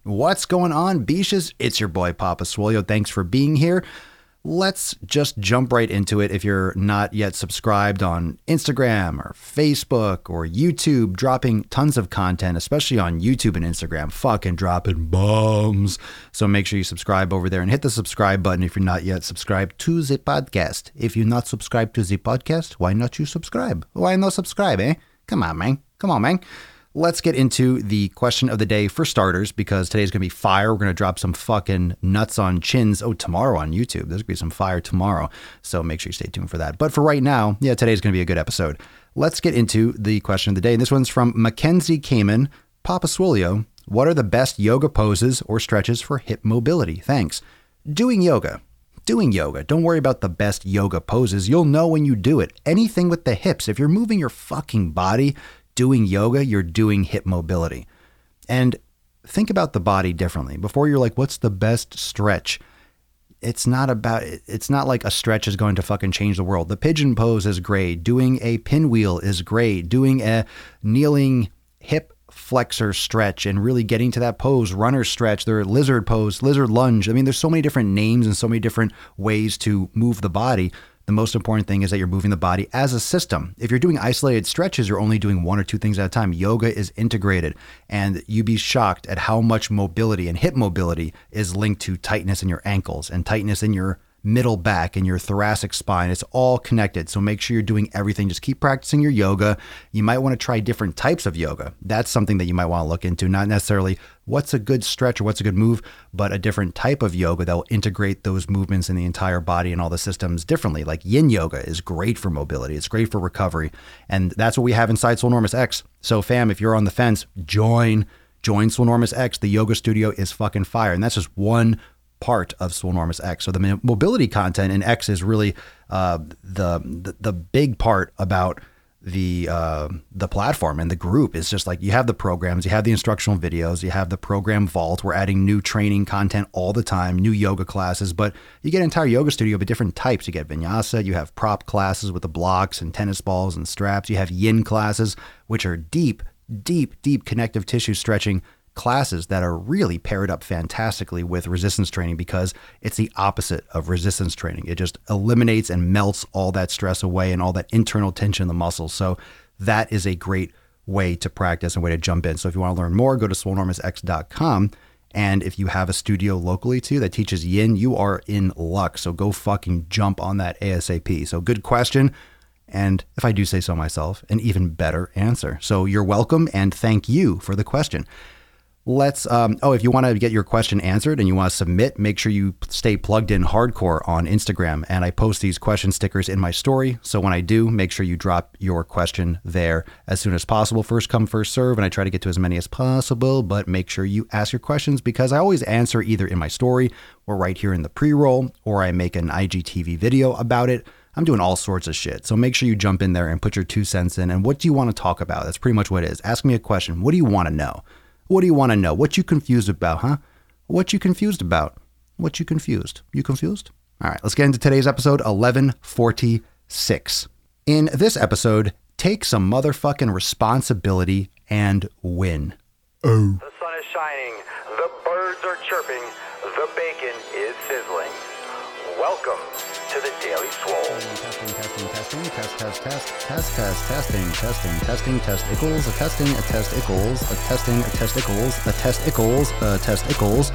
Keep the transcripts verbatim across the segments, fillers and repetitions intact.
What's going on, Beaches? It's your boy, Papa Swolio. Thanks for being here. Let's just jump right into it. If you're not yet subscribed on Instagram or Facebook or YouTube, dropping tons of content, especially on YouTube and Instagram, fucking dropping bombs. So make sure you subscribe over there and hit the subscribe button if you're not yet subscribed to the podcast. If you're not subscribed to the podcast, why not you subscribe? Why not subscribe, eh? Come on, man. Come on, man. Let's get into the question of the day for starters, because today's going to be fire. We're going to drop some fucking nuts on chins. Oh, tomorrow on YouTube. There's going to be some fire tomorrow. So make sure you stay tuned for that. But for right now, yeah, today's going to be a good episode. Let's get into the question of the day. And this one's from Mackenzie Kamen. Papa Swolio, what are the best yoga poses or stretches for hip mobility? Thanks. Doing yoga. Doing yoga. Don't worry about the best yoga poses. You'll know when you do it. Anything with the hips. If you're moving your fucking body, doing yoga, you're doing hip mobility. And think about the body differently. Before you're like, what's the best stretch? It's not about, it's not like a stretch is going to fucking change the world. The pigeon pose is great. Doing a pinwheel is great. Doing a kneeling hip flexor stretch and really getting to that pose, runner stretch, there are lizard pose, lizard lunge. I mean, there's so many different names and so many different ways to move the body. The most important thing is that you're moving the body as a system. If you're doing isolated stretches, you're only doing one or two things at a time. Yoga is integrated, and you'd be shocked at how much mobility and hip mobility is linked to tightness in your ankles and tightness in your middle back and your thoracic spine. It's all connected. So make sure you're doing everything. Just keep practicing your yoga. You might want to try different types of yoga. That's something that you might want to look into. Not necessarily what's a good stretch or what's a good move, but a different type of yoga that will integrate those movements in the entire body and all the systems differently. Like yin yoga is great for mobility. It's great for recovery. And that's what we have inside Swolenormous X. So fam, if you're on the fence, join, join Swolenormous X. The yoga studio is fucking fire. And that's just one part of Swolenormous X. So the mobility content in X is really uh, the, the the big part about the uh, the platform and the group. Is just like you have the programs, you have the instructional videos, you have the program vault. We're adding new training content all the time, new yoga classes, but you get an entire yoga studio of different types. You get vinyasa, you have prop classes with the blocks and tennis balls and straps. You have yin classes, which are deep, deep, deep connective tissue stretching classes that are really paired up fantastically with resistance training, because it's the opposite of resistance training. It just eliminates and melts all that stress away and all that internal tension in the muscles. So that is a great way to practice and way to jump in. So if you want to learn more, go to swolenormous x dot com. And if you have a studio locally to you that teaches yin, you are in luck. So go fucking jump on that ASAP. So good question. And if I do say so myself, an even better answer. So you're welcome, and thank you for the question. Let's, um, oh, if you want to get your question answered and you want to submit, make sure you stay plugged in hardcore on Instagram. And I post these question stickers in my story. So when I do, make sure you drop your question there as soon as possible. First come, first serve. And I try to get to as many as possible, but make sure you ask your questions, because I always answer either in my story or right here in the pre-roll, or I make an I G T V video about it. I'm doing all sorts of shit. So make sure you jump in there and put your two cents in. And what do you want to talk about? That's pretty much what it is. Ask me a question. What do you want to know? What do you want to know? What you confused about, huh? What you confused about? What you confused? You confused? All right, let's get into today's episode eleven forty-six. In this episode, take some motherfucking responsibility and win. Oh. The sun is shining, the birds are chirping, the bacon is sizzling. Welcome to the Daily Swole. Testing, testing, testing, test, test, test, test, test, testing, testing, testing, test equals, a testing, a test equals, a testing, a test equals, a test equals, a test equals.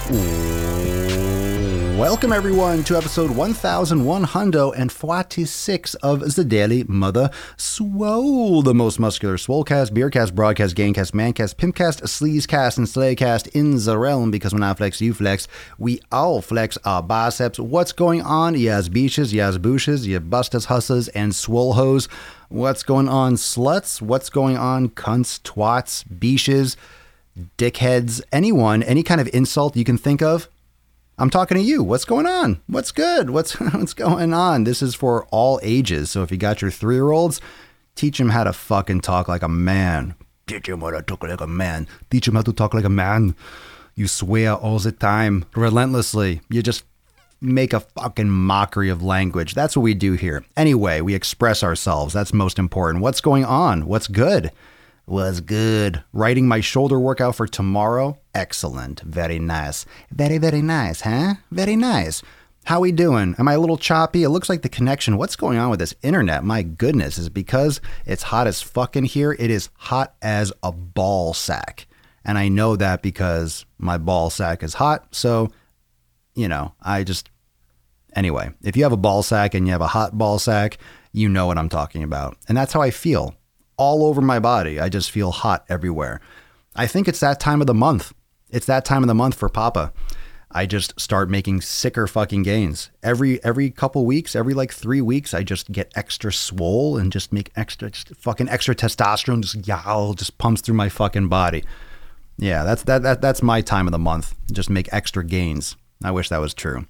Welcome everyone to episode one thousand one hundred forty-six of the Daily Mother Swole, the most muscular swolecast, beercast, broadcast, gangcast, mancast, pimpcast, sleazecast, and slaycast in the realm, because when I flex, you flex, we all flex our biceps. What's going on? Yes, beaches, yes, booshes, you bustas, husses, and swole hoes. What's going on, sluts? What's going on, cunts, twats, beaches, dickheads, anyone, any kind of insult you can think of? I'm talking to you. What's going on? What's good? What's what's going on? This is for all ages. So if you got your three-year-olds, teach them how to fucking talk like a man. Teach them how to talk like a man. Teach them how to talk like a man. You swear all the time, relentlessly. You just make a fucking mockery of language. That's what we do here. Anyway, we express ourselves. That's most important. What's going on? What's good? Was good. Writing my shoulder workout for tomorrow. Excellent. Very nice. Very, very nice, huh? Very nice. How we doing? Am I a little choppy? It looks like the connection. What's going on with this internet? My goodness. Is it because it's hot as fuck in here? It is hot as a ball sack. And I know that because my ball sack is hot. So, you know, I just... Anyway, if you have a ball sack and you have a hot ball sack, you know what I'm talking about. And that's how I feel. All over my body. I just feel hot everywhere. I think it's that time of the month. It's that time of the month for Papa. I just start making sicker fucking gains. Every every couple weeks, every like three weeks, I just get extra swole and just make extra just fucking extra testosterone just yowl, just pumps through my fucking body. Yeah, that's that, that that's my time of the month. Just make extra gains. I wish that was true.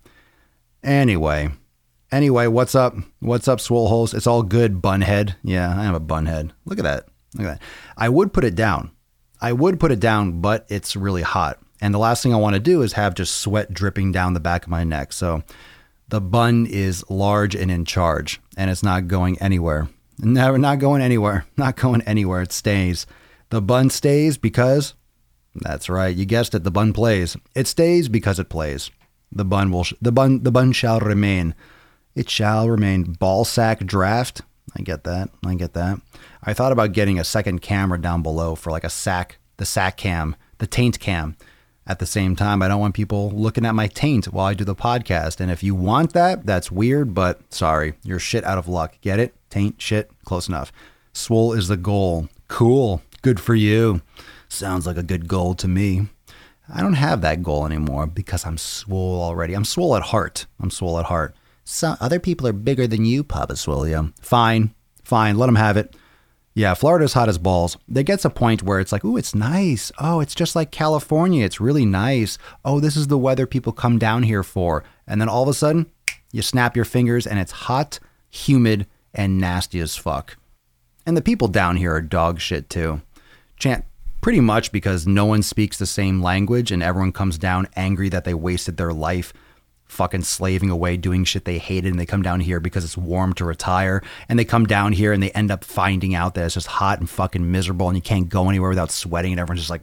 Anyway, anyway, what's up? What's up, swole holes? It's all good, bunhead. Yeah, I have a bunhead. Look at that. Look at that. I would put it down. I would put it down, but it's really hot. And the last thing I want to do is have just sweat dripping down the back of my neck. So the bun is large and in charge, and it's not going anywhere. Never, not going anywhere. Not going anywhere. It stays. The bun stays because, that's right, you guessed it, the bun plays. It stays because it plays. The bun will, the bun, the bun shall remain. It shall remain. Ball sack draft. I get that. I get that. I thought about getting a second camera down below for like a sack, the sack cam, the taint cam. At the same time, I don't want people looking at my taint while I do the podcast. And if you want that, that's weird, but sorry, you're shit out of luck. Get it? Taint, shit, close enough. Swole is the goal. Cool. Good for you. Sounds like a good goal to me. I don't have that goal anymore because I'm swole already. I'm swole at heart. I'm swole at heart. Some other people are bigger than you, Papa Swolio. Fine. Fine. Let them have it. Yeah, Florida's hot as balls. There gets a point where it's like, ooh, it's nice. Oh, it's just like California. It's really nice. Oh, this is the weather people come down here for. And then all of a sudden, you snap your fingers and it's hot, humid, and nasty as fuck. And the people down here are dog shit too. Chant pretty much because no one speaks the same language and everyone comes down angry that they wasted their life fucking slaving away doing shit they hated, and they come down here because it's warm to retire, and they come down here and they end up finding out that it's just hot and fucking miserable and you can't go anywhere without sweating, and everyone's just like,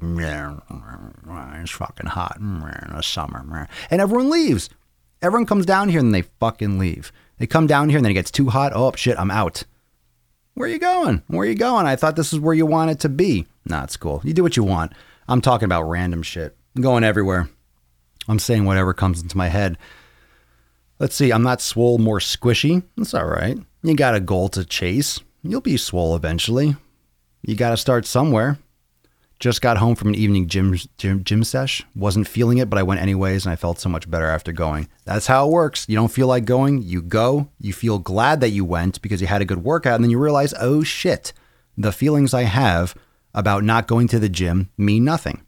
it's fucking hot in the summer, and everyone leaves. Everyone comes down here and they fucking leave. They come down here and then it gets too hot. Oh shit, I'm out. Where are you going? Where are you going? I thought this is where you want it to be. Nah, it's cool. You do what you want. I'm talking about random shit. I'm going everywhere. I'm saying whatever comes into my head. Let's see, I'm not swole, more squishy. That's all right. You got a goal to chase. You'll be swole eventually. You got to start somewhere. Just got home from an evening gym, gym gym sesh. Wasn't feeling it, but I went anyways, and I felt so much better after going. That's how it works. You don't feel like going, you go. You feel glad that you went because you had a good workout, and then you realize, oh shit, the feelings I have about not going to the gym mean nothing.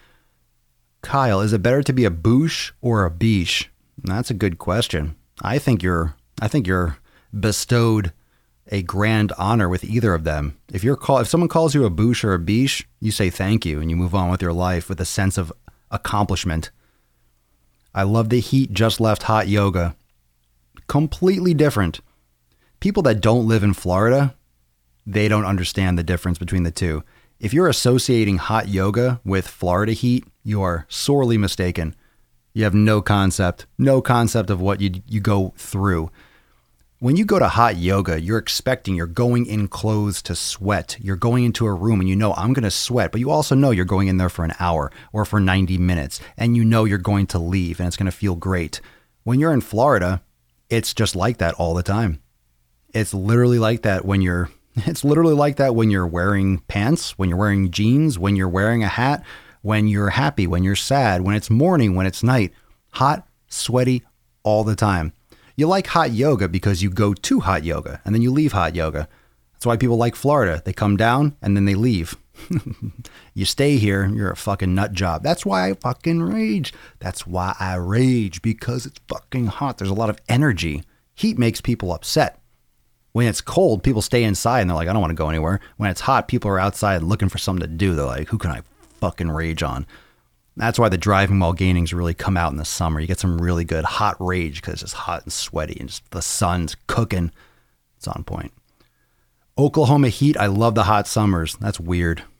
Kyle, is it better to be a boosh or a beesh? That's a good question. I think you're I think you're bestowed a grand honor with either of them. If you're call, if someone calls you a boosh or a beesh, you say thank you and you move on with your life with a sense of accomplishment. I love the heat just left hot yoga. Completely different. People that don't live in Florida, they don't understand the difference between the two. If you're associating hot yoga with Florida heat, you are sorely mistaken. You have no concept, no concept of what you you go through. When you go to hot yoga, you're expecting, you're going in clothes to sweat. You're going into a room and you know, I'm going to sweat, but you also know you're going in there for an hour or for ninety minutes, and you know you're going to leave and it's going to feel great. When you're in Florida, it's just like that all the time. It's literally like that when you're, it's literally like that when you're wearing pants, when you're wearing jeans, when you're wearing a hat, when you're happy, when you're sad, when it's morning, when it's night. Hot, sweaty, all the time. You like hot yoga because you go to hot yoga and then you leave hot yoga. That's why people like Florida. They come down and then they leave. You stay here, you're a fucking nut job. That's why I fucking rage. That's why I rage, because it's fucking hot. There's a lot of energy. Heat makes people upset. When it's cold, people stay inside and they're like, I don't want to go anywhere. When it's hot, people are outside looking for something to do. They're like, who can I fucking rage on? That's why the driving while gainings really come out in the summer. You get some really good hot rage because it's just hot and sweaty and just the sun's cooking. It's on point. Oklahoma heat. I love the hot summers. That's weird.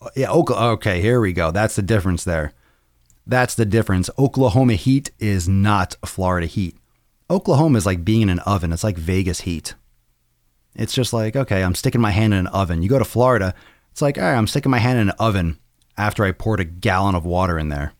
Yeah, Oklahoma. Okay, here we go. That's the difference there. That's the difference. Oklahoma heat is not Florida heat. Oklahoma is like being in an oven. It's like Vegas heat. It's just like, okay, I'm sticking my hand in an oven. You go to Florida, it's like, all right, I'm sticking my hand in an oven after I poured a gallon of water in there.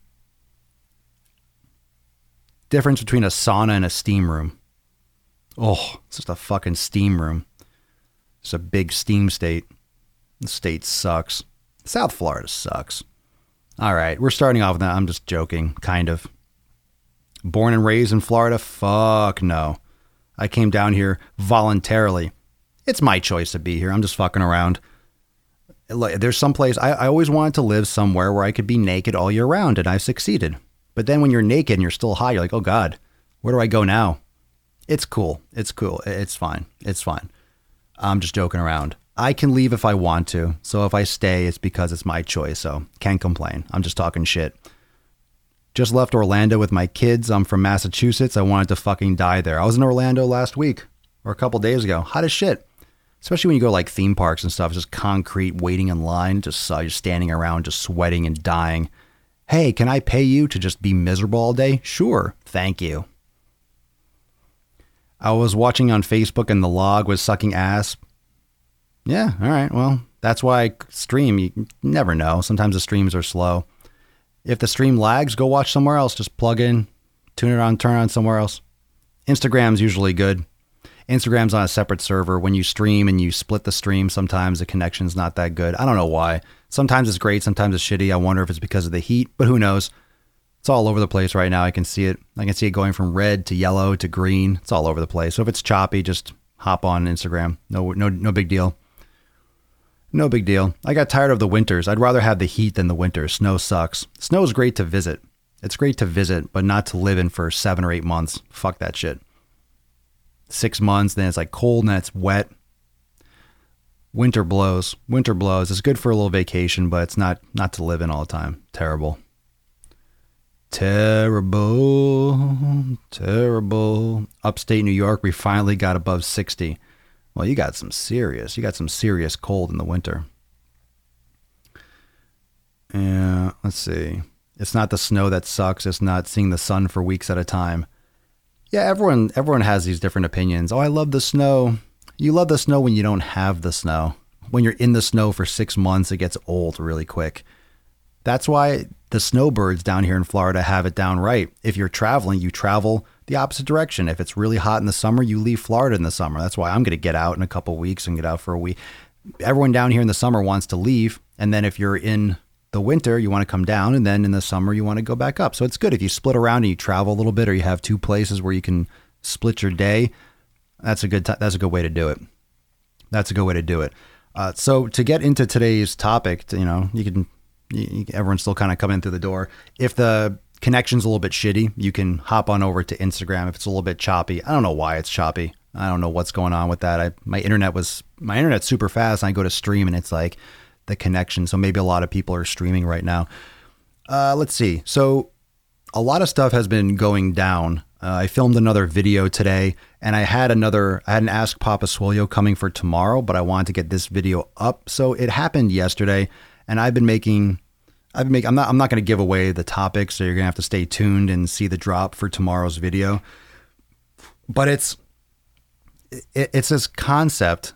Difference between a sauna and a steam room. Oh, it's just a fucking steam room. It's a big steam state. The state sucks. South Florida sucks. All right, we're starting off with that. I'm just joking, kind of. Born and raised in Florida? Fuck no. I came down here voluntarily. It's my choice to be here. I'm just fucking around. There's some place, I, I always wanted to live somewhere where I could be naked all year round, and I've succeeded. But then when you're naked and you're still high, you're like, oh God, where do I go now? It's cool. It's cool. It's fine. It's fine. I'm just joking around. I can leave if I want to. So if I stay, it's because it's my choice. So can't complain. I'm just talking shit. Just left Orlando with my kids. I'm from Massachusetts. I wanted to fucking die there. I was in Orlando last week or a couple days ago. Hot as shit. Especially when you go like theme parks and stuff. It's just concrete, waiting in line. Just uh, you're standing around, just sweating and dying. Hey, can I pay you to just be miserable all day? Sure. Thank you. I was watching on Facebook and the log was sucking ass. Yeah, all right. Well, that's why I stream. You never know. Sometimes the streams are slow. If the stream lags, go watch somewhere else. Just plug in, tune it on, turn on somewhere else. Instagram's usually good. Instagram's on a separate server. When you stream and you split the stream, sometimes the connection's not that good. I don't know why. Sometimes it's great. Sometimes it's shitty. I wonder if it's because of the heat, but who knows? It's all over the place right now. I can see it. I can see it going from red to yellow to green. It's all over the place. So if it's choppy, just hop on Instagram. No, no, no big deal. No big deal. I got tired of the winters. I'd rather have the heat than the winter. Snow sucks. Snow is great to visit. It's great to visit, but not to live in for seven or eight months. Fuck that shit. Six months, then it's like cold and then it's wet. Winter blows. Winter blows. It's good for a little vacation, but it's not not to live in all the time. Terrible. Terrible. Terrible. Upstate New York, we finally got above sixty. Well, you got some serious, you got some serious cold in the winter. Yeah, let's see. It's not the snow that sucks. It's not seeing the sun for weeks at a time. Yeah, everyone everyone has these different opinions. Oh, I love the snow. You love the snow when you don't have the snow. When you're in the snow for six months, it gets old really quick. That's why the snowbirds down here in Florida have it down right. If you're traveling, you travel the opposite direction. If it's really hot in the summer, you leave Florida in the summer. That's why I'm going to get out in a couple of weeks and get out for a week. Everyone down here in the summer wants to leave. And then if you're in the winter, you want to come down. And then in the summer, you want to go back up. So it's good if you split around and you travel a little bit, or you have two places where you can split your day. That's a good, t- that's a good way to do it. That's a good way to do it. Uh, so to get into today's topic, you know, you can, you, everyone's still kind of coming through the door. If the connection's a little bit shitty, you can hop on over to Instagram. If it's a little bit choppy, I don't know why it's choppy. I don't know what's going on with that. I, my internet was, my internet's super fast, and I go to stream and it's like the connection. So maybe a lot of people are streaming right now. Uh, let's see. So a lot of stuff has been going down. Uh, I filmed another video today, and I had another, I had an Ask Papa Swolio coming for tomorrow, but I wanted to get this video up. So it happened yesterday, and I've been making, I've been making, I'm not, I'm not going to give away the topic, so you're going to have to stay tuned and see the drop for tomorrow's video. But it's, it, it's this concept.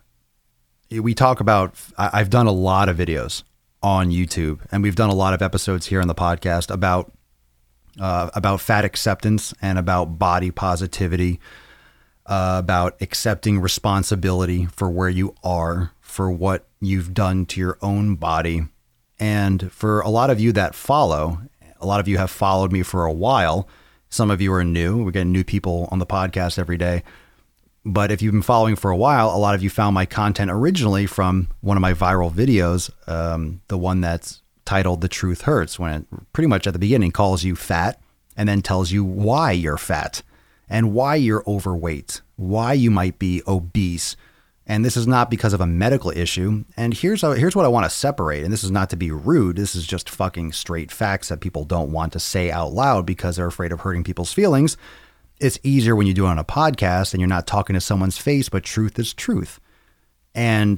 We talk about, I've done a lot of videos on YouTube, and we've done a lot of episodes here on the podcast about Uh, about fat acceptance and about body positivity, uh, about accepting responsibility for where you are, for what you've done to your own body. And for a lot of you that follow, a lot of you have followed me for a while. Some of you are new. We're getting new people on the podcast every day. But if you've been following for a while, a lot of you found my content originally from one of my viral videos, um, the one that's titled The Truth Hurts, when it pretty much at the beginning calls you fat and then tells you why you're fat and why you're overweight, why you might be obese. And this is not because of a medical issue. And here's how, here's what I want to separate. And this is not to be rude. This is just fucking straight facts that people don't want to say out loud because they're afraid of hurting people's feelings. It's easier when you do it on a podcast and you're not talking to someone's face, but truth is truth. And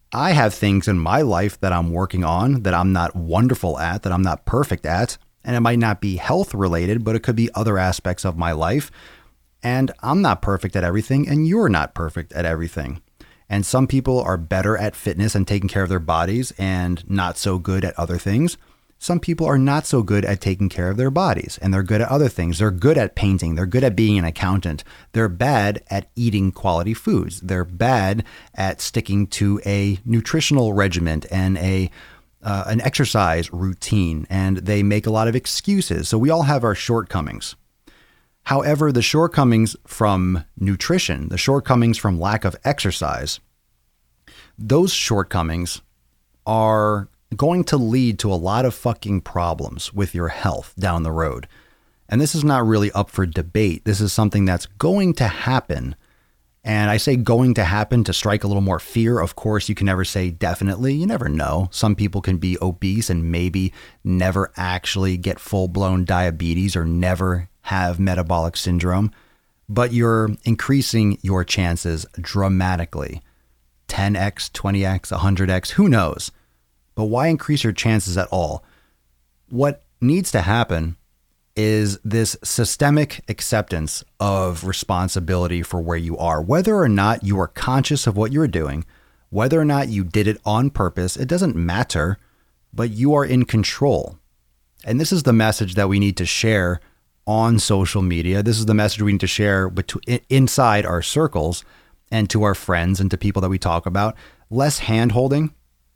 I have things in my life that I'm working on that I'm not wonderful at, that I'm not perfect at. And it might not be health related, but it could be other aspects of my life. And I'm not perfect at everything, and you're not perfect at everything. And some people are better at fitness and taking care of their bodies and not so good at other things. Some people are not so good at taking care of their bodies, and they're good at other things. They're good at painting. They're good at being an accountant. They're bad at eating quality foods. They're bad at sticking to a nutritional regimen and a uh, an exercise routine, and they make a lot of excuses. So we all have our shortcomings. However, the shortcomings from nutrition, the shortcomings from lack of exercise, those shortcomings are going to lead to a lot of fucking problems with your health down the road. And this is not really up for debate. This is something that's going to happen. And I say going to happen to strike a little more fear. Of course, you can never say definitely. You never know. Some people can be obese and maybe never actually get full-blown diabetes or never have metabolic syndrome, but you're increasing your chances dramatically. ten x, twenty x, one hundred x, who knows? But why increase your chances at all? What needs to happen is this systemic acceptance of responsibility for where you are. Whether or not you are conscious of what you're doing, whether or not you did it on purpose, it doesn't matter, but you are in control. And this is the message that we need to share on social media. This is the message we need to share between, inside our circles and to our friends and to people that we talk about. Less hand-holding,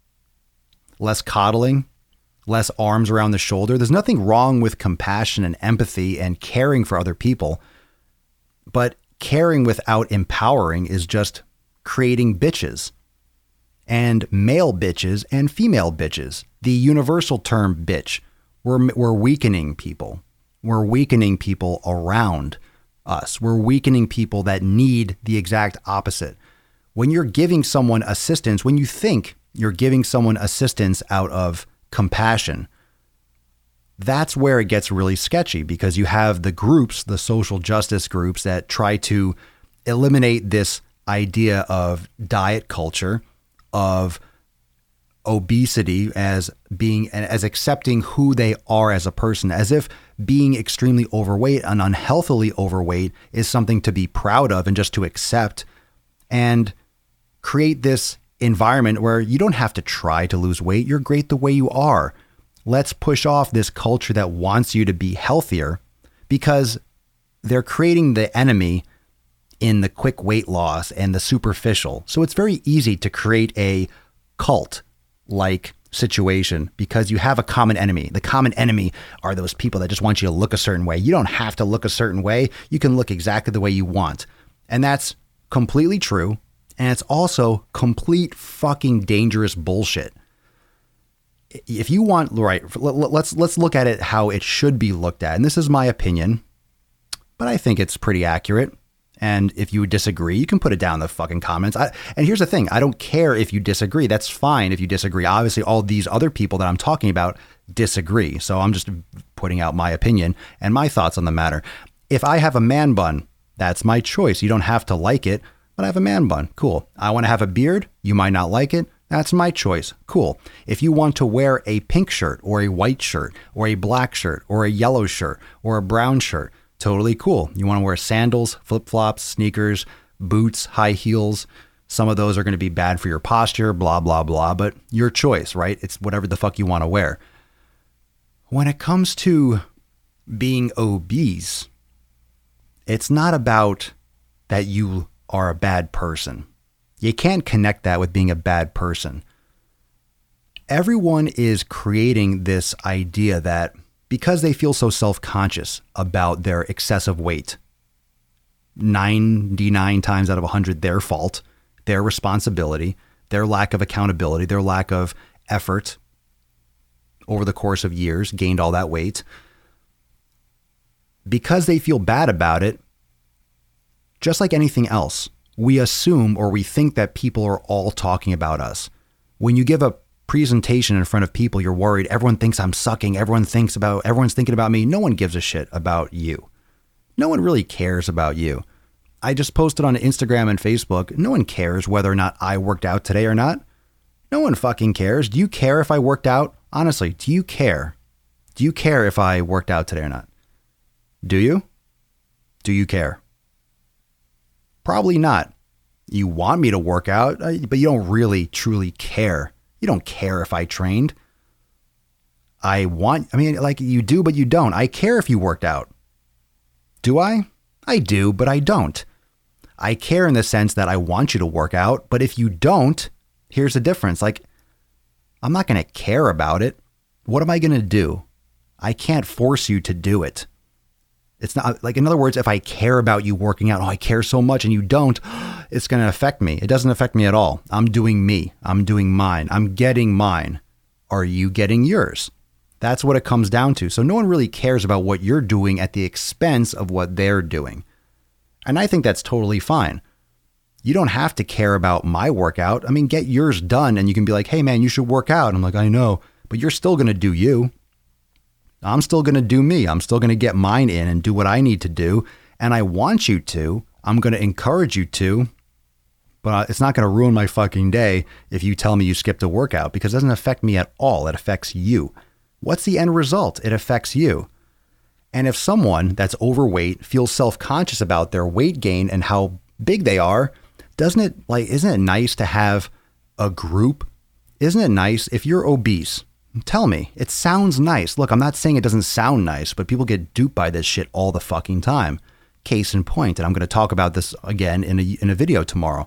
less coddling, less arms around the shoulder. There's nothing wrong with compassion and empathy and caring for other people, but caring without empowering is just creating bitches, and male bitches and female bitches. The universal term bitch. We're, we're weakening people. We're weakening people around us. We're weakening people that need the exact opposite. When you're giving someone assistance, when you think you're giving someone assistance out of compassion, that's where it gets really sketchy, because you have the groups, the social justice groups, that try to eliminate this idea of diet culture, of obesity as being, as accepting who they are as a person, as if being extremely overweight and unhealthily overweight is something to be proud of and just to accept, and create this environment where you don't have to try to lose weight. You're great the way you are. Let's push off this culture that wants you to be healthier, because they're creating the enemy in the quick weight loss and the superficial. So it's very easy to create a cult like situation because you have a common enemy. The common enemy are those people that just want you to look a certain way. You don't have to look a certain way. You can look exactly the way you want. And that's completely true. And it's also complete fucking dangerous bullshit. If you want, right, let's let's look at it how it should be looked at. And this is my opinion, but I think it's pretty accurate. And if you disagree, you can put it down in the fucking comments. I, and here's the thing. I don't care if you disagree. That's fine if you disagree. Obviously, all these other people that I'm talking about disagree. So I'm just putting out my opinion and my thoughts on the matter. If I have a man bun, that's my choice. You don't have to like it, but I have a man bun. Cool. I want to have a beard. You might not like it. That's my choice. Cool. If you want to wear a pink shirt or a white shirt or a black shirt or a yellow shirt or a brown shirt, totally cool. You want to wear sandals, flip-flops, sneakers, boots, high heels. Some of those are going to be bad for your posture, blah, blah, blah, but your choice, right? It's whatever the fuck you want to wear. When it comes to being obese, it's not about that you are a bad person. You can't connect that with being a bad person. Everyone is creating this idea that because they feel so self-conscious about their excessive weight, ninety-nine times out of one hundred, their fault, their responsibility, their lack of accountability, their lack of effort over the course of years, gained all that weight. Because they feel bad about it, just like anything else, we assume or we think that people are all talking about us. When you give a presentation in front of people, you're worried. Everyone thinks I'm sucking. Everyone thinks about, everyone's thinking about me. No one gives a shit about you. No one really cares about you. I just posted on Instagram and Facebook. No one cares whether or not I worked out today or not. No one fucking cares. Do you care if I worked out? Honestly, do you care? Do you care if I worked out today or not? Do you? Do you care? Probably not. You want me to work out, but you don't really truly care. You don't care if I trained. I want, I mean, like you do, but you don't. I care if you worked out. Do I? I do, but I don't. I care in the sense that I want you to work out, but if you don't, here's the difference. Like, I'm not going to care about it. What am I going to do? I can't force you to do it. It's not like, in other words, if I care about you working out, oh, I care so much and you don't, it's going to affect me. It doesn't affect me at all. I'm doing me. I'm doing mine. I'm getting mine. Are you getting yours? That's what it comes down to. So no one really cares about what you're doing at the expense of what they're doing. And I think that's totally fine. You don't have to care about my workout. I mean, get yours done and you can be like, hey man, you should work out. I'm like, I know, but you're still going to do you. I'm still going to do me. I'm still going to get mine in and do what I need to do. And I want you to. I'm going to encourage you to. But it's not going to ruin my fucking day if you tell me you skipped a workout, because it doesn't affect me at all. It affects you. What's the end result? It affects you. And if someone that's overweight feels self-conscious about their weight gain and how big they are, doesn't it, like, isn't it nice to have a group? Isn't it nice if you're obese? Tell me. It sounds nice. Look, I'm not saying it doesn't sound nice, but people get duped by this shit all the fucking time. Case in point, and I'm going to talk about this again in a, in a video tomorrow.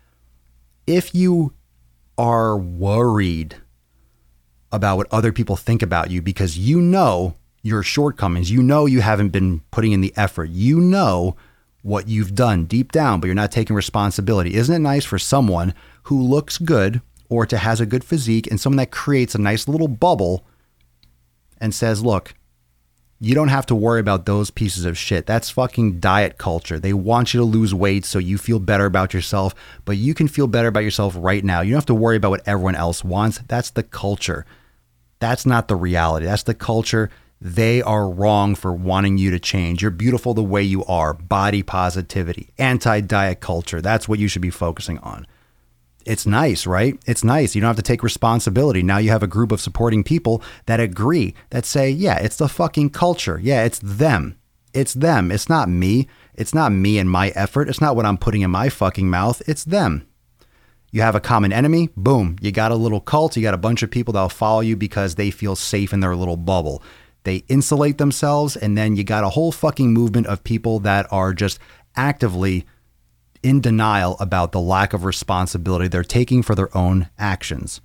If you are worried about what other people think about you because you know your shortcomings, you know you haven't been putting in the effort, you know what you've done deep down, but you're not taking responsibility. Isn't it nice for someone who looks good or to has a good physique and someone that creates a nice little bubble and says, look, you don't have to worry about those pieces of shit. That's fucking diet culture. They want you to lose weight so you feel better about yourself, but you can feel better about yourself right now. You don't have to worry about what everyone else wants. That's the culture. That's not the reality. That's the culture. They are wrong for wanting you to change. You're beautiful the way you are. Body positivity, anti-diet culture. That's what you should be focusing on. It's nice, right? It's nice. You don't have to take responsibility. Now you have a group of supporting people that agree, that say, yeah, it's the fucking culture. Yeah, it's them. It's them. It's not me. It's not me and my effort. It's not what I'm putting in my fucking mouth. It's them. You have a common enemy. Boom. You got a little cult. You got a bunch of people that'll follow you because they feel safe in their little bubble. They insulate themselves. And then you got a whole fucking movement of people that are just actively in denial about the lack of responsibility they're taking for their own actions.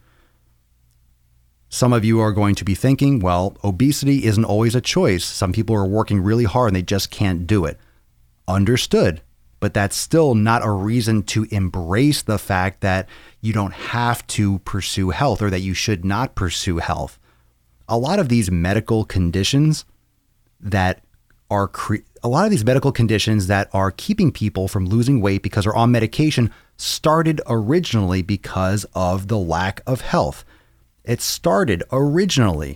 Some of you are going to be thinking, well, obesity isn't always a choice. Some people are working really hard and they just can't do it. Understood. But that's still not a reason to embrace the fact that you don't have to pursue health or that you should not pursue health. A lot of these medical conditions that are cre- a lot of these medical conditions that are keeping people from losing weight because they're on medication started originally because of the lack of health. It started originally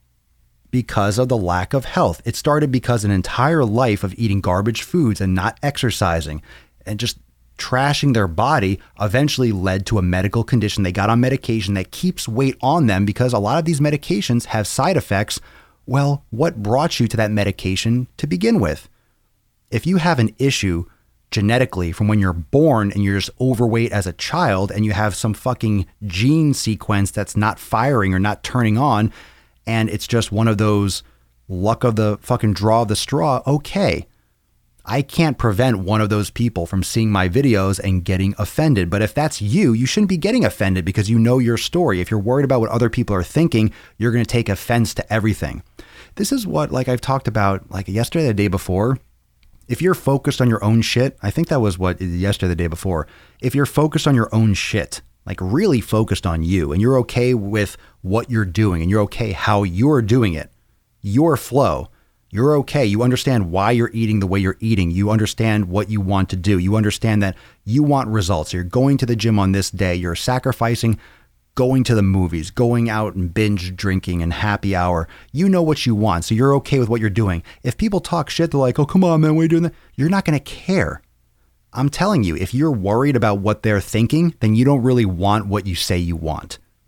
because of the lack of health. It started because an entire life of eating garbage foods and not exercising and just trashing their body eventually led to a medical condition. They got on medication that keeps weight on them because a lot of these medications have side effects. Well, what brought you to that medication to begin with? If you have an issue genetically from when you're born and you're just overweight as a child and you have some fucking gene sequence that's not firing or not turning on, and it's just one of those luck of the fucking draw of the straw, okay. I can't prevent one of those people from seeing my videos and getting offended. But if that's you, you shouldn't be getting offended because you know your story. If you're worried about what other people are thinking, you're going to take offense to everything. This is what, like I've talked about like yesterday, the day before. If you're focused on your own shit, I think that was what yesterday, the day before. If you're focused on your own shit, like really focused on you, and you're okay with what you're doing and you're okay how you're doing it, your flow, you're okay. You understand why you're eating the way you're eating. You understand what you want to do. You understand that you want results. You're going to the gym on this day. You're sacrificing going to the movies, going out and binge drinking and happy hour. You know what you want. So you're okay with what you're doing. If people talk shit, they're like, oh, come on, man, what are you doing that? You're not going to care. I'm telling you, if you're worried about what they're thinking, then you don't really want what you say you want.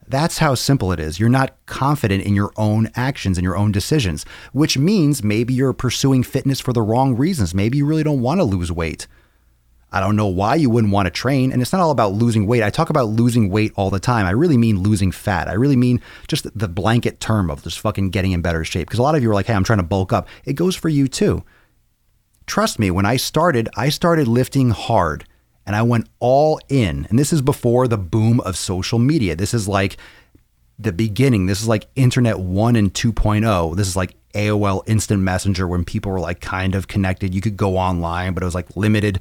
That's how simple it is. You're not confident in your own actions and your own decisions, which means maybe you're pursuing fitness for the wrong reasons. Maybe you really don't want to lose weight. I don't know why you wouldn't want to train. And it's not all about losing weight. I talk about losing weight all the time. I really mean losing fat. I really mean just the blanket term of just fucking getting in better shape. Because a lot of you are like, hey, I'm trying to bulk up. It goes for you too. Trust me, when I started, I started lifting hard. And I went all in. And this is before the boom of social media. This is like the beginning. This is like internet one and two point oh. This is like A O L Instant Messenger when people were like kind of connected. You could go online, but it was like limited.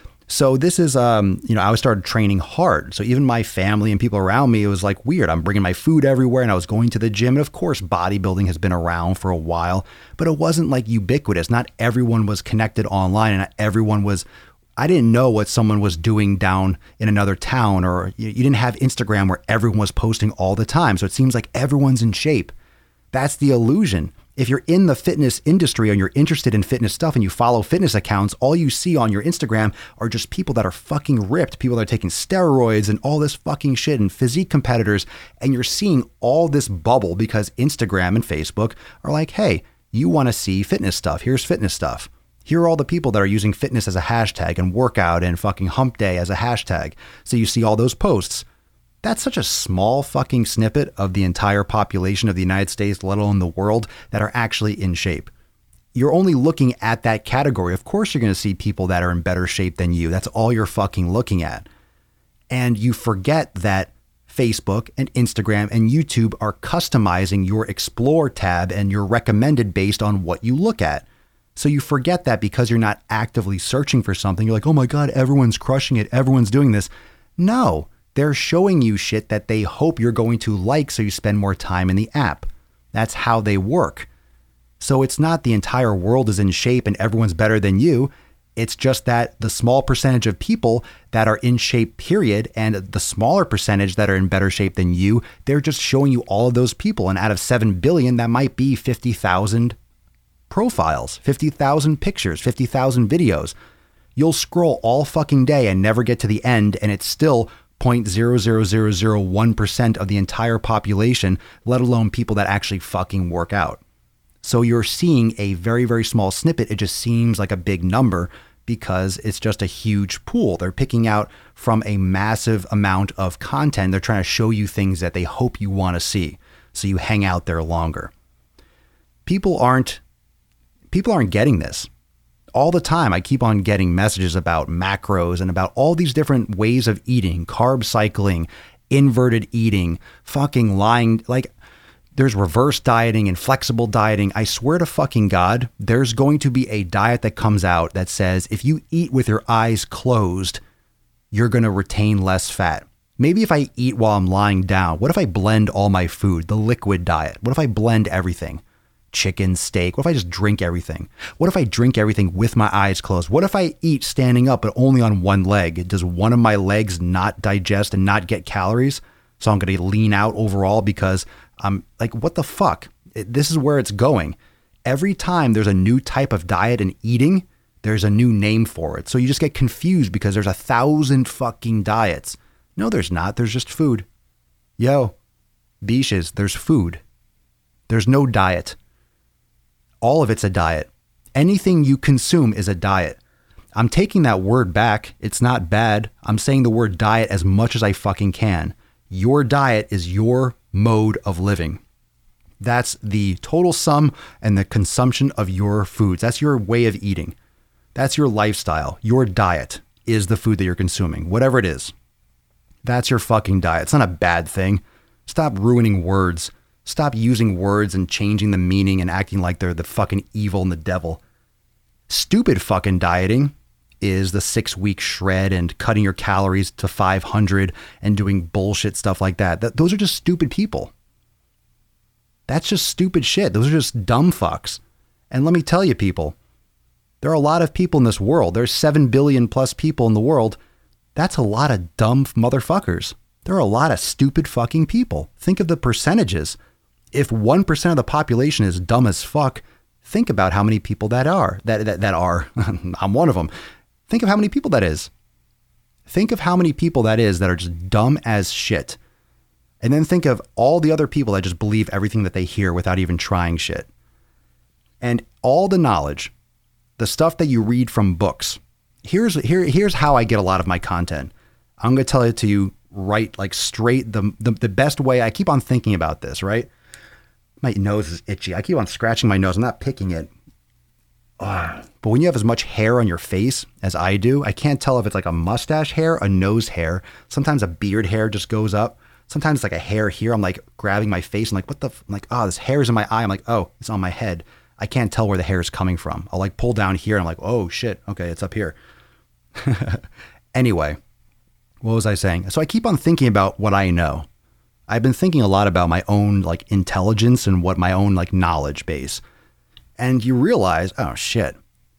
So this is, um, you know, I started training hard. So even my family and people around me, it was like weird. I'm bringing my food everywhere and I was going to the gym. And of course, bodybuilding has been around for a while, but it wasn't like ubiquitous. Not everyone was connected online and not everyone was I didn't know what someone was doing down in another town, or you, you didn't have Instagram where everyone was posting all the time. So it seems like everyone's in shape. That's the illusion. If you're in the fitness industry and you're interested in fitness stuff and you follow fitness accounts, all you see on your Instagram are just people that are fucking ripped, people that are taking steroids and all this fucking shit and physique competitors. And you're seeing all this bubble because Instagram and Facebook are like, hey, you want to see fitness stuff. Here's fitness stuff. Here are all the people that are using fitness as a hashtag and workout and fucking hump day as a hashtag. So you see all those posts. That's such a small fucking snippet of the entire population of the United States, let alone the world, that are actually in shape. You're only looking at that category. Of course, you're going to see people that are in better shape than you. That's all you're fucking looking at. And you forget that Facebook and Instagram and YouTube are customizing your Explore tab and your recommended based on what you look at. So you forget that because you're not actively searching for something. You're like, oh my God, everyone's crushing it. Everyone's doing this. No, they're showing you shit that they hope you're going to like so you spend more time in the app. That's how they work. So it's not the entire world is in shape and everyone's better than you. It's just that the small percentage of people that are in shape, period, and the smaller percentage that are in better shape than you, they're just showing you all of those people. And out of seven billion, that might be fifty thousand profiles, fifty thousand pictures, fifty thousand videos. You'll scroll all fucking day and never get to the end, and it's still zero point zero zero zero zero one percent of the entire population, let alone people that actually fucking work out. So you're seeing a very, very small snippet. It just seems like a big number because it's just a huge pool. They're picking out from a massive amount of content. They're trying to show you things that they hope you want to see. So you hang out there longer. People aren't People aren't getting this. All the time, I keep on getting messages about macros and about all these different ways of eating, carb cycling, inverted eating, fucking lying. Like, there's reverse dieting and flexible dieting. I swear to fucking God, there's going to be a diet that comes out that says if you eat with your eyes closed, you're going to retain less fat. Maybe if I eat while I'm lying down, what if I blend all my food, the liquid diet? What if I blend everything? Chicken, steak. What if I just drink everything? What if I drink everything with my eyes closed? What if I eat standing up but only on one leg? Does one of my legs not digest and not get calories? So I'm going to lean out overall because I'm like, what the fuck? This is where it's going. Every time there's a new type of diet and eating, there's a new name for it. So you just get confused because there's a thousand fucking diets. No, there's not. There's just food. Yo, Beaches, there's food. There's no diet. All of it's a diet. Anything you consume is a diet. I'm taking that word back. It's not bad. I'm saying the word diet as much as I fucking can. Your diet is your mode of living. That's the total sum and the consumption of your foods. That's your way of eating. That's your lifestyle. Your diet is the food that you're consuming, whatever it is. That's your fucking diet. It's not a bad thing. Stop ruining words. Stop using words and changing the meaning and acting like they're the fucking evil and the devil. Stupid fucking dieting is the six week shred and cutting your calories to five hundred and doing bullshit stuff like that. Th- those are just stupid people. That's just stupid shit. Those are just dumb fucks. And let me tell you, people, there are a lot of people in this world. There's seven billion plus people in the world. That's a lot of dumb motherfuckers. There are a lot of stupid fucking people. Think of the percentages. If one percent of the population is dumb as fuck, think about how many people that are, that, that, that are, I'm one of them. Think of how many people that is. Think of how many people that is that are just dumb as shit. And then think of all the other people that just believe everything that they hear without even trying shit. And all the knowledge, the stuff that you read from books. Here's here here's how I get a lot of my content. I'm going to tell it to you right, like straight, the, the the best way. I keep on thinking about this, right? My nose is itchy. I keep on scratching my nose. I'm not picking it. Ugh. But when you have as much hair on your face as I do, I can't tell if it's like a mustache hair, a nose hair. Sometimes a beard hair just goes up. Sometimes it's like a hair here. I'm like grabbing my face and like, what the, f-? I'm like, oh, this hair is in my eye. I'm like, oh, it's on my head. I can't tell where the hair is coming from. I'll like pull down here and I'm like, oh shit. Okay. It's up here. Anyway, what was I saying? So I keep on thinking about what I know. I've been thinking a lot about my own like intelligence and what my own like knowledge base. And you realize, oh shit,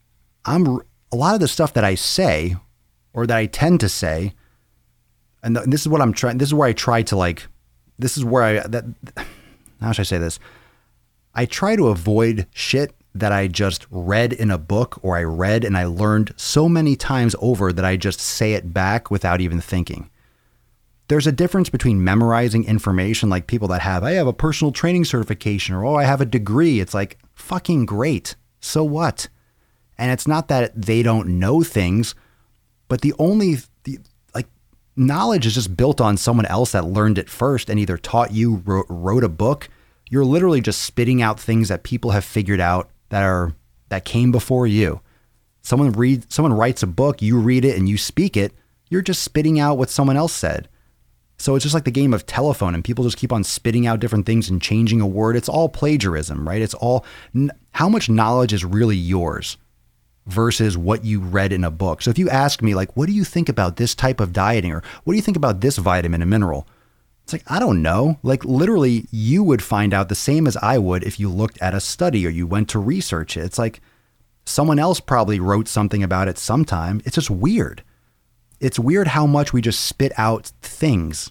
I'm a lot of the stuff that I say or that I tend to say. And th- this is what I'm trying. This is where I try to like, this is where I, that, how should I say this? I try to avoid shit that I just read in a book or I read and I learned so many times over that I just say it back without even thinking. There's a difference between memorizing information, like people that have, I have a personal training certification or, oh, I have a degree. It's like, fucking great. So what? And it's not that they don't know things, but the only, the, like, knowledge is just built on someone else that learned it first and either taught you, wrote, wrote a book. You're literally just spitting out things that people have figured out that are, that came before you. Someone read, someone writes a book, you read it and you speak it. You're just spitting out what someone else said. So it's just like the game of telephone and people just keep on spitting out different things and changing a word. It's all plagiarism, right? It's all, how much knowledge is really yours versus what you read in a book. So if you ask me like, what do you think about this type of dieting? Or what do you think about this vitamin and mineral? It's like, I don't know. Like literally you would find out the same as I would if you looked at a study or you went to research it. It's like someone else probably wrote something about it sometime. It's just weird. It's weird how much we just spit out things.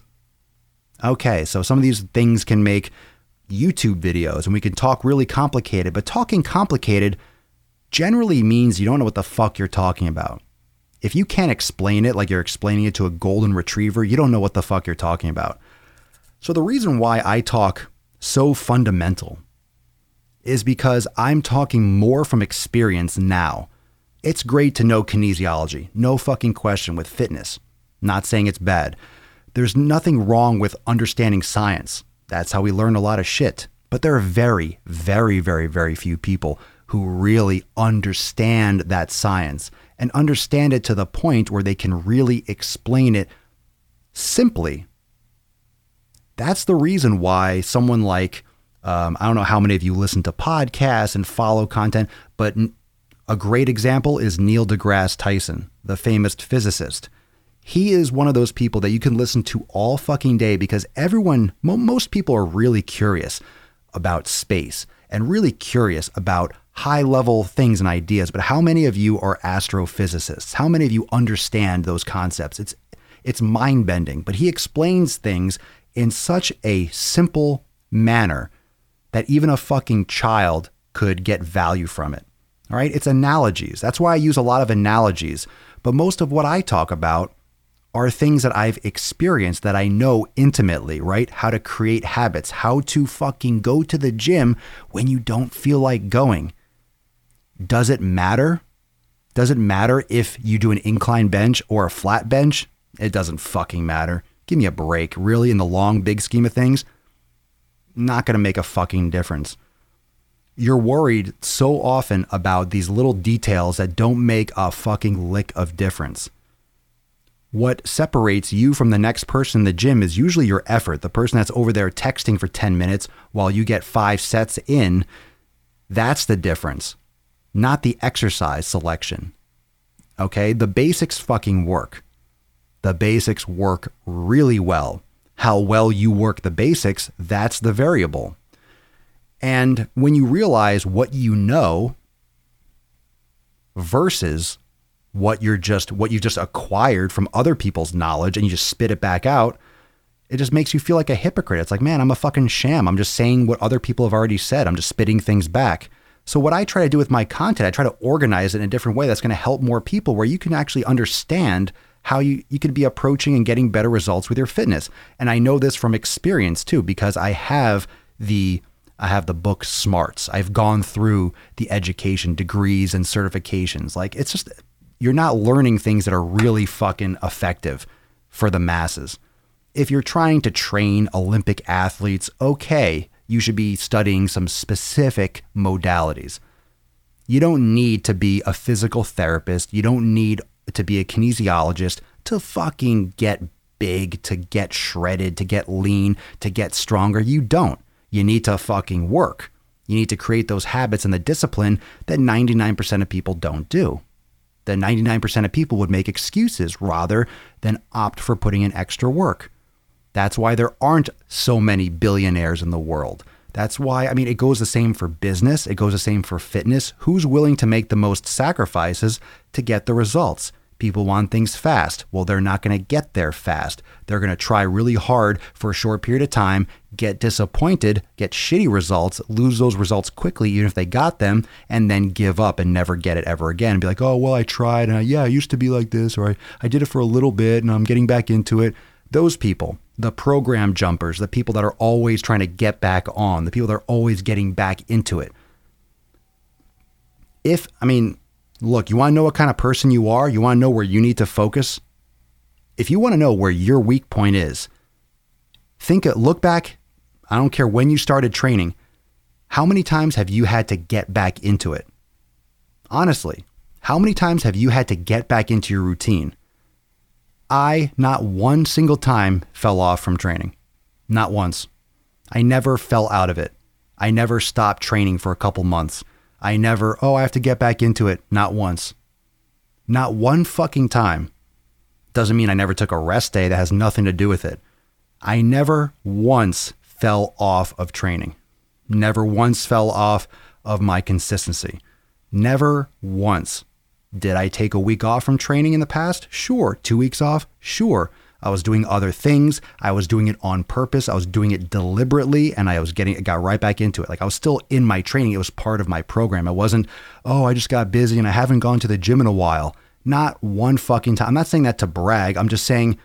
Okay, so some of these things can make YouTube videos and we can talk really complicated, but talking complicated generally means you don't know what the fuck you're talking about. If you can't explain it like you're explaining it to a golden retriever, you don't know what the fuck you're talking about. So the reason why I talk so fundamental is because I'm talking more from experience now. It's great to know kinesiology, no fucking question, with fitness. Not saying it's bad. There's nothing wrong with understanding science. That's how we learn a lot of shit. But there are very, very, very, very few people who really understand that science and understand it to the point where they can really explain it simply. That's the reason why someone like, um, I don't know how many of you listen to podcasts and follow content, but a great example is Neil deGrasse Tyson, the famous physicist. He is one of those people that you can listen to all fucking day because everyone, mo- most people are really curious about space and really curious about high level things and ideas. But how many of you are astrophysicists? How many of you understand those concepts? It's, it's mind bending, but he explains things in such a simple manner that even a fucking child could get value from it. All right. It's analogies. That's why I use a lot of analogies. But most of what I talk about are things that I've experienced that I know intimately, right? How to create habits, how to fucking go to the gym when you don't feel like going. Does it matter? Does it matter if you do an incline bench or a flat bench? It doesn't fucking matter. Give me a break. Really, in the long, big scheme of things, not going to make a fucking difference. You're worried so often about these little details that don't make a fucking lick of difference. What separates you from the next person in the gym is usually your effort. The person that's over there texting for ten minutes while you get five sets in, that's the difference, not the exercise selection. Okay? The basics fucking work. The basics work really well. How well you work the basics, that's the variable. And when you realize what you know versus what you're just, what you just acquired from other people's knowledge and you just spit it back out, it just makes you feel like a hypocrite. It's like, man, I'm a fucking sham. I'm just saying what other people have already said. I'm just spitting things back. So what I try to do with my content, I try to organize it in a different way that's going to help more people, where you can actually understand how you, you could be approaching and getting better results with your fitness. And I know this from experience too, because I have the I have the book Smarts. I've gone through the education, degrees and certifications. Like, it's just, you're not learning things that are really fucking effective for the masses. If you're trying to train Olympic athletes, okay, you should be studying some specific modalities. You don't need to be a physical therapist. You don't need to be a kinesiologist to fucking get big, to get shredded, to get lean, to get stronger. You don't. You need to fucking work. You need to create those habits and the discipline that ninety-nine percent of people don't do. The ninety-nine percent of people would make excuses rather than opt for putting in extra work. That's why there aren't so many billionaires in the world. That's why, I mean, it goes the same for business. It goes the same for fitness. Who's willing to make the most sacrifices to get the results? People want things fast. Well, they're not going to get there fast. They're going to try really hard for a short period of time, get disappointed, get shitty results, lose those results quickly, even if they got them, and then give up and never get it ever again. And be like, oh, well, I tried. And I, yeah, I used to be like this, or I, I did it for a little bit and I'm getting back into it. Those people, the program jumpers, the people that are always trying to get back on, the people that are always getting back into it. If, I mean, look, you want to know what kind of person you are? You want to know where you need to focus? If you want to know where your weak point is, think, look back. I don't care when you started training. How many times have you had to get back into it? Honestly, how many times have you had to get back into your routine? I, not one single time, fell off from training. Not once. I never fell out of it. I never stopped training for a couple months. I never, oh, I have to get back into it. Not once. Not one fucking time. Doesn't mean I never took a rest day. That has nothing to do with it. I never once fell off of training. Never once fell off of my consistency. Never once. Did I take a week off from training in the past? Sure. Two weeks off? Sure. I was doing other things. I was doing it on purpose. I was doing it deliberately, and I was getting, got right back into it. Like, I was still in my training. It was part of my program. I wasn't, oh, I just got busy and I haven't gone to the gym in a while. Not one fucking time. I'm not saying that to brag. I'm just saying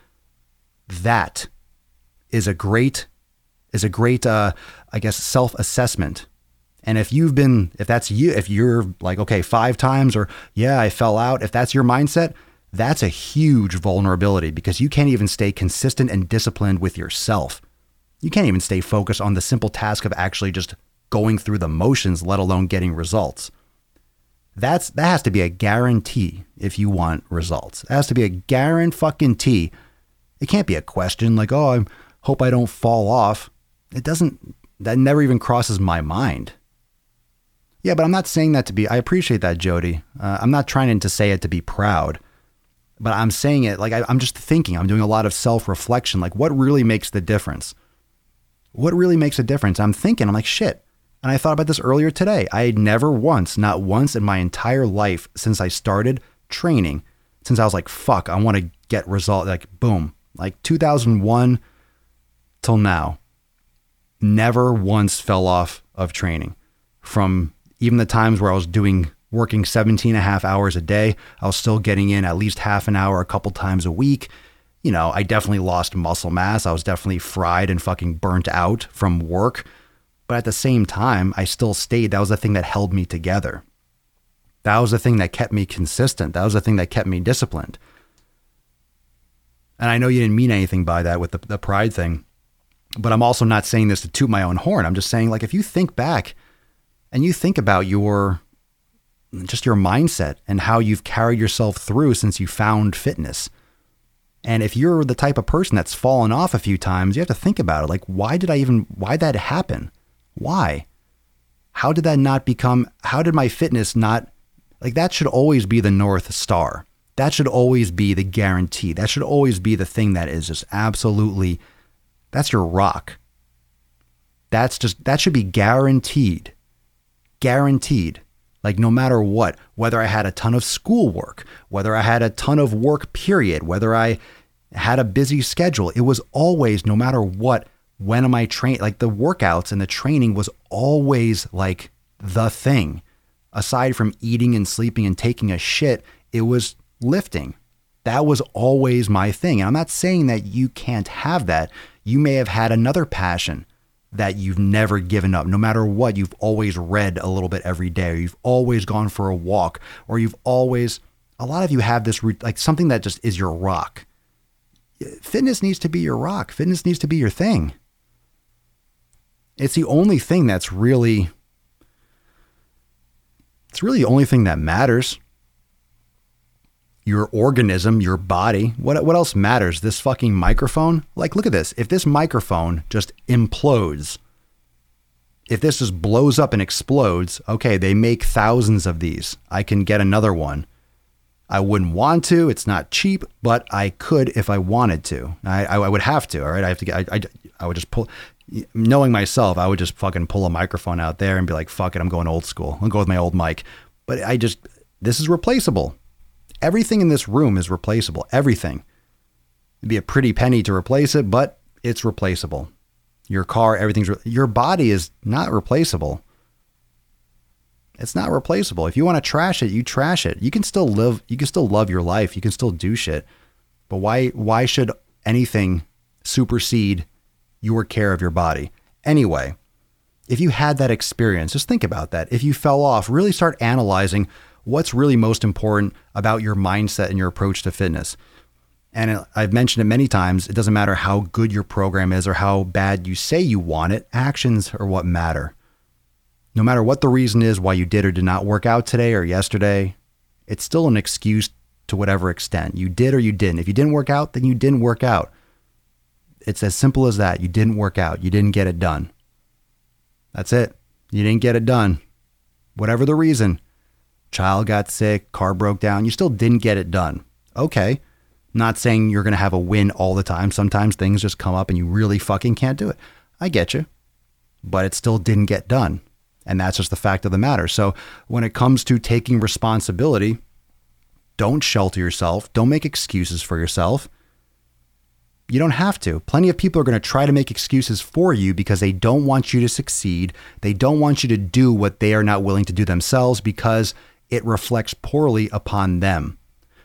that is a great, is a great, uh, I guess, self-assessment. And if you've been, if that's you, if you're like, okay, five times or yeah, I fell out. If that's your mindset, that's a huge vulnerability because you can't even stay consistent and disciplined with yourself. You can't even stay focused on the simple task of actually just going through the motions, let alone getting results. That's, that has to be a guarantee if you want results. It has to be a guarantee. It can't be a question like, oh, I hope I don't fall off. It doesn't, that never even crosses my mind. Yeah, but I'm not saying that to be, I appreciate that, Jody. Uh, I'm not trying to say it to be proud, but I'm saying it like I, I'm just thinking, I'm doing a lot of self-reflection. Like, what really makes the difference? What really makes a difference? I'm thinking, I'm like, shit. And I thought about this earlier today. I had never once, not once in my entire life since I started training, since I was like, fuck, I want to get result, like boom, like two thousand one till now, never once fell off of training. From even the times where I was doing, working seventeen and a half hours a day, I was still getting in at least half an hour a couple times a week. You know, I definitely lost muscle mass. I was definitely fried and fucking burnt out from work. But at the same time, I still stayed. That was the thing that held me together. That was the thing that kept me consistent. That was the thing that kept me disciplined. And I know you didn't mean anything by that with the, the pride thing, but I'm also not saying this to toot my own horn. I'm just saying, like, if you think back and you think about your, just your mindset and how you've carried yourself through since you found fitness. And if you're the type of person that's fallen off a few times, you have to think about it. Like, why did I even, why did that happen? Why? How did that not become, how did my fitness not, like, that should always be the North Star. That should always be the guarantee. That should always be the thing that is just absolutely, that's your rock. That's just, that should be guaranteed. Guaranteed. Like, no matter what, whether I had a ton of schoolwork, whether I had a ton of work, period, whether I had a busy schedule, it was always, no matter what, when am I trained? Like, the workouts and the training was always like the thing. Aside from eating and sleeping and taking a shit, it was lifting. That was always my thing. And I'm not saying that you can't have that. You may have had another passion that you've never given up. No matter what, you've always read a little bit every day, or you've always gone for a walk, or you've always, a lot of you have this, like something that just is your rock. Fitness needs to be your rock. Fitness needs to be your thing. It's the only thing that's really, it's really the only thing that matters. Your organism, your body, what what else matters? This fucking microphone? Like, look at this. If this microphone just implodes, if this just blows up and explodes, okay, they make thousands of these. I can get another one. I wouldn't want to. It's not cheap, but I could if I wanted to. I, I, I would have to, all right? I have to get, I, I, I would just pull, knowing myself, I would just fucking pull a microphone out there and be like, fuck it, I'm going old school. I'll go with my old mic. But I just, this is replaceable. Everything in this room is replaceable. Everything. It'd be a pretty penny to replace it, but it's replaceable. Your car, everything's, re- your body is not replaceable. It's not replaceable. If you want to trash it, you trash it. You can still live, you can still love your life. You can still do shit. But why, why should anything supersede your care of your body? Anyway, if you had that experience, just think about that. If you fell off, really start analyzing what's really most important about your mindset and your approach to fitness. And I've mentioned it many times. It doesn't matter how good your program is or how bad you say you want it. Actions are what matter. No matter what the reason is why you did or did not work out today or yesterday, it's still an excuse to whatever extent. You did or you didn't. If you didn't work out, then you didn't work out. It's as simple as that. You didn't work out. You didn't get it done. That's it. You didn't get it done. Whatever the reason. Child got sick, car broke down, you still didn't get it done. Okay. Not saying you're going to have a win all the time. Sometimes things just come up and you really fucking can't do it. I get you. But it still didn't get done. And that's just the fact of the matter. So when it comes to taking responsibility, don't shelter yourself. Don't make excuses for yourself. You don't have to. Plenty of people are going to try to make excuses for you because they don't want you to succeed. They don't want you to do what they are not willing to do themselves because it reflects poorly upon them.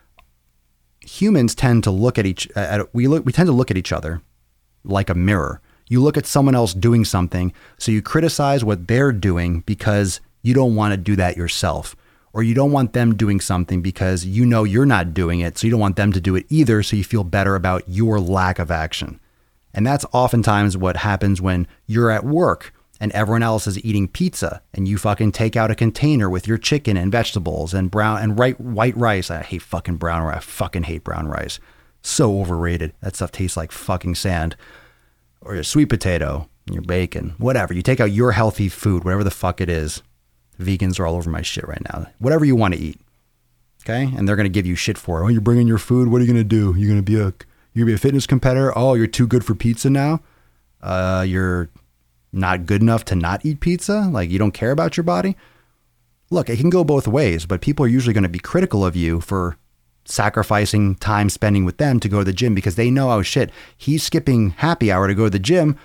Humans tend to look at each, at, we look, we tend to look at each other like a mirror. You look at someone else doing something, so you criticize what they're doing because you don't want to do that yourself, or you don't want them doing something because you know you're not doing it, so you don't want them to do it either, so you feel better about your lack of action. And that's oftentimes what happens when you're at work and everyone else is eating pizza and you fucking take out a container with your chicken and vegetables and brown and white, white rice. I hate fucking brown rice. I fucking hate brown rice. So overrated. That stuff tastes like fucking sand. Or your sweet potato, your bacon, whatever. You take out your healthy food, whatever the fuck it is. Vegans are all over my shit right now. Whatever you want to eat. Okay? And they're going to give you shit for it. Oh, you're bringing your food? What are you going to do? You're going to be a you're going to be a fitness competitor? Oh, you're too good for pizza now? Uh, you're not good enough to not eat pizza? Like you don't care about your body? Look, it can go both ways, but people are usually going to be critical of you for sacrificing time spending with them to go to the gym because they know, oh shit, he's skipping happy hour to go to the gym.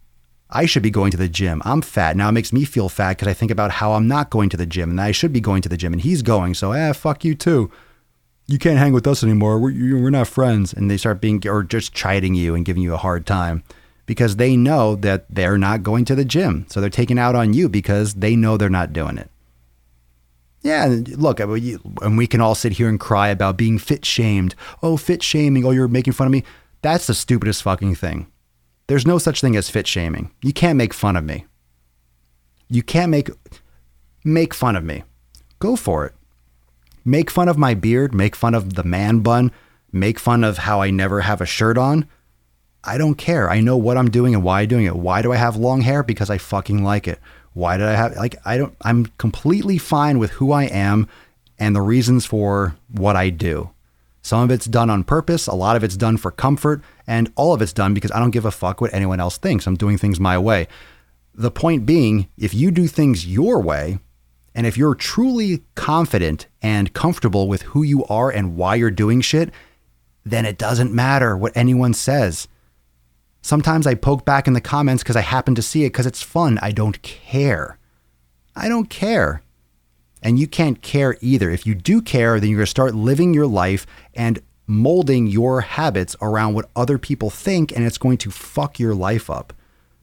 I should be going to the gym. I'm fat. Now it makes me feel fat because I think about how I'm not going to the gym and I should be going to the gym and he's going. So, eh, fuck you too. You can't hang with us anymore. We're, we're not friends. And they start being, or just chiding you and giving you a hard time because they know that they're not going to the gym. So they're taking out on you because they know they're not doing it. Yeah, look, and we can all sit here and cry about being fit shamed. Oh, fit shaming. Oh, you're making fun of me. That's the stupidest fucking thing. There's no such thing as fit shaming. You can't make fun of me. You can't make make fun of me. Go for it. Make fun of my beard. Make fun of the man bun. Make fun of how I never have a shirt on. I don't care. I know what I'm doing and why I'm doing it. Why do I have long hair? Because I fucking like it. Why did I have, like, I don't, I'm completely fine with who I am and the reasons for what I do. Some of it's done on purpose. A lot of it's done for comfort, and all of it's done because I don't give a fuck what anyone else thinks. I'm doing things my way. The point being, if you do things your way, and if you're truly confident and comfortable with who you are and why you're doing shit, then it doesn't matter what anyone says. Sometimes I poke back in the comments because I happen to see it because it's fun. I don't care. I don't care. And you can't care either. If you do care, then you're going to start living your life and molding your habits around what other people think, and it's going to fuck your life up.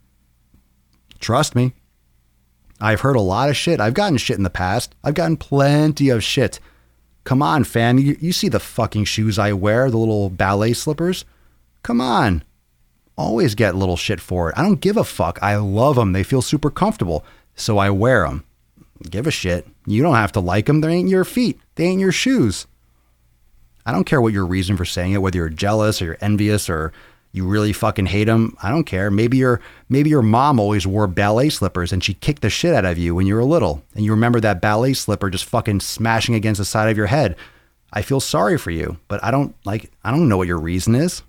Trust me. I've heard a lot of shit. I've gotten shit in the past. I've gotten plenty of shit. Come on, fam. You, you see the fucking shoes I wear, the little ballet slippers? Come on. Always get little shit for it. I don't give a fuck. I love them. They feel super comfortable. So I wear them. Give a shit. You don't have to like them. They ain't your feet. They ain't your shoes. I don't care what your reason for saying it, whether you're jealous or you're envious or you really fucking hate them. I don't care. Maybe your maybe your mom always wore ballet slippers and she kicked the shit out of you when you were little. And you remember that ballet slipper just fucking smashing against the side of your head. I feel sorry for you, but I don't like, I don't know what your reason is.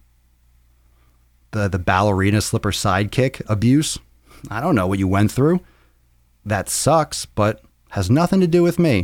The, the ballerina slipper sidekick abuse. I don't know what you went through. That sucks, but has nothing to do with me.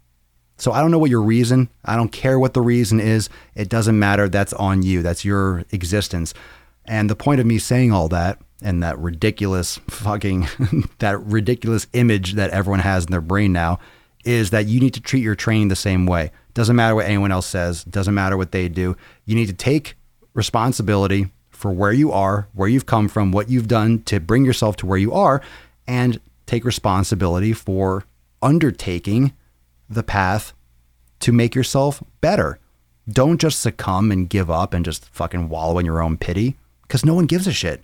So I don't know what your reason, I don't care what the reason is. It doesn't matter. That's on you. That's your existence. And the point of me saying all that and that ridiculous fucking, that ridiculous image that everyone has in their brain now is that you need to treat your training the same way. Doesn't matter what anyone else says. Doesn't matter what they do. You need to take responsibility for where you are, where you've come from, what you've done to bring yourself to where you are, and take responsibility for undertaking the path to make yourself better. Don't just succumb and give up and just fucking wallow in your own pity, because no one gives a shit.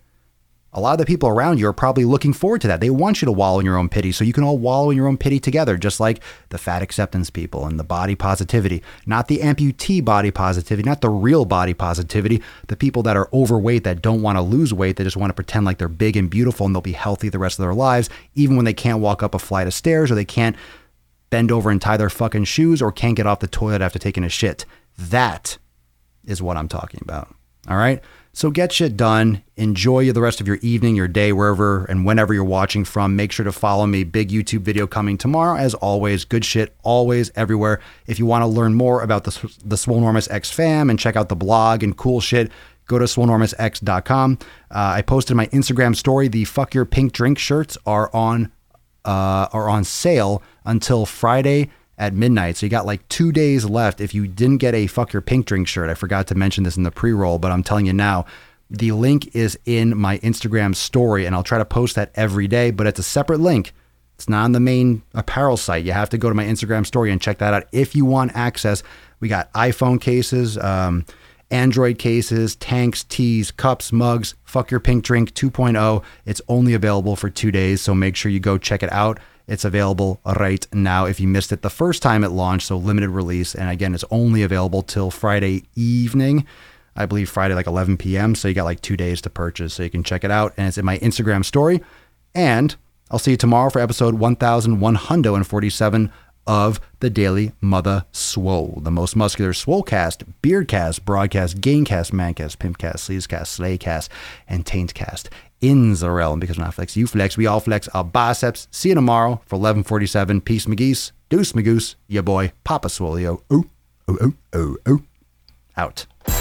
A lot of the people around you are probably looking forward to that. They want you to wallow in your own pity so you can all wallow in your own pity together, just like the fat acceptance people and the body positivity, not the amputee body positivity, not the real body positivity, the people that are overweight that don't want to lose weight. They just want to pretend like they're big and beautiful and they'll be healthy the rest of their lives, even when they can't walk up a flight of stairs or they can't bend over and tie their fucking shoes or can't get off the toilet after taking a shit. That is what I'm talking about. All right. So get shit done. Enjoy the rest of your evening, your day, wherever and whenever you're watching from. Make sure to follow me. Big YouTube video coming tomorrow. As always, good shit always everywhere. If you want to learn more about the, the Swolenormous X fam and check out the blog and cool shit, go to swolenormous x dot com. Uh, I posted my Instagram story. The Fuck Your Pink Drink shirts are on uh, are on sale until Friday at midnight. So you got like two days left. If you didn't get a Fuck Your Pink Drink shirt, I forgot to mention this in the pre-roll, but I'm telling you now, the link is in my Instagram story and I'll try to post that every day, but it's a separate link. It's not on the main apparel site. You have to go to my Instagram story and check that out if you want access. We got iPhone cases, um, Android cases, tanks, teas, cups, mugs, Fuck Your Pink Drink two point oh. It's only available for two days, so make sure you go check it out. It's available right now if you missed it the first time it launched, so limited release. And again, it's only available till Friday evening. I believe Friday, like eleven p.m. So you got like two days to purchase, so you can check it out. And it's in my Instagram story. And I'll see you tomorrow for episode one thousand one hundred forty-seven of the Daily Mother Swole, the most muscular Swolecast, Beardcast, Broadcast, Gaincast, Mancast, Pimpcast, Sleazecast, Slaycast, and Taintcast in the realm. Because when I flex, you flex, we all flex our biceps. See you tomorrow for eleven forty-seven. Peace, McGeese. Deuce, McGoose. Your boy, Papa Swolio. Oh, oh, oh, oh, oh. Out.